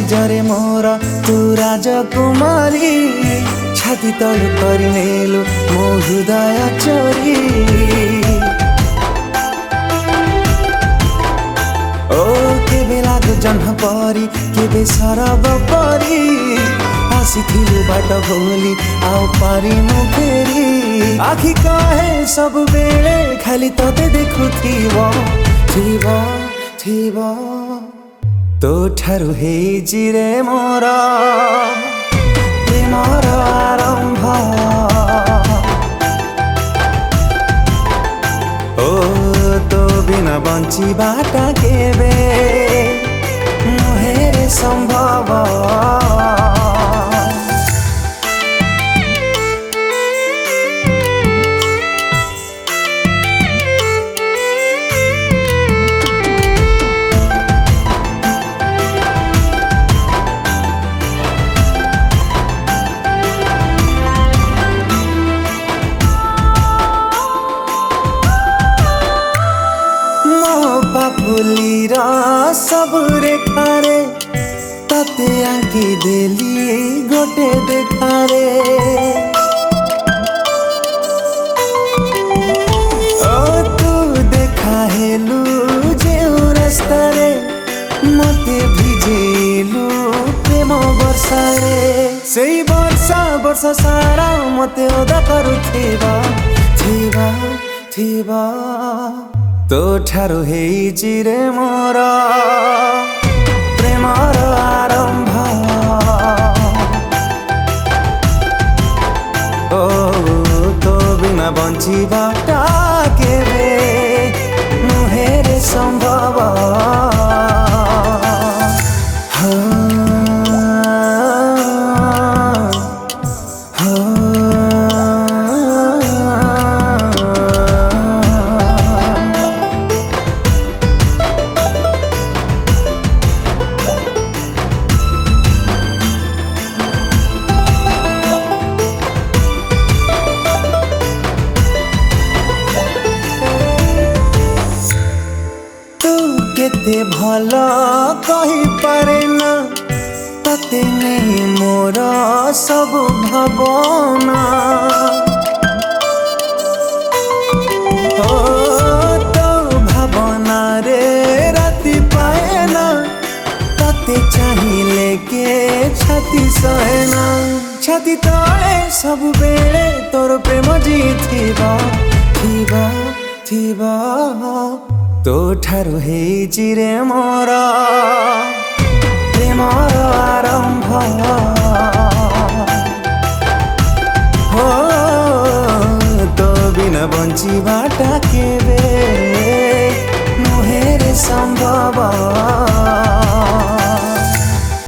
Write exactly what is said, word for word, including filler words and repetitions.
निजरे मोर तू राजकुमारी छाती तल करिनेलु मो हृदय चोरी ओ केबे लागु जन्म परी केबे सरब परी आसिथिलु बाट भोली आओ पारी मु फेरी आखि कहे सब बेले खाली तते देखुथिब थिब थिब तो ठारु हेइछि रे मोर प्रेमर आरंभ ओ तो बिना बंचिबाटा केबे नुहे संभव फुलीर सब रेखारे तते आंकी देली गोटे देखारे ओ तू देखा हेलु जेउ रास्तारे मते भिजेलु प्रेम वर्षारे सेई वर्षा वर्षा सारा मते ओदा करुथिबा थिबा थिबा तो ठारु हेइछि रे मोर प्रेमर आरंभ ओ तो बिना बंचिबाटा केबे नुहे रे संभव केते भल कहि पारे ना तते नहीं मोर सब भावना ओ तो भावना रे राति पाए ना तते चाहिए के छाती सहेना छाती तले सब बेले तोर प्रेम जीथिबा थिबा थिबा तो ठारु हेइछि रे मोर प्रेमर आरंभ हो तो बिना बंचिबाटा केबे नुहे रे संभव।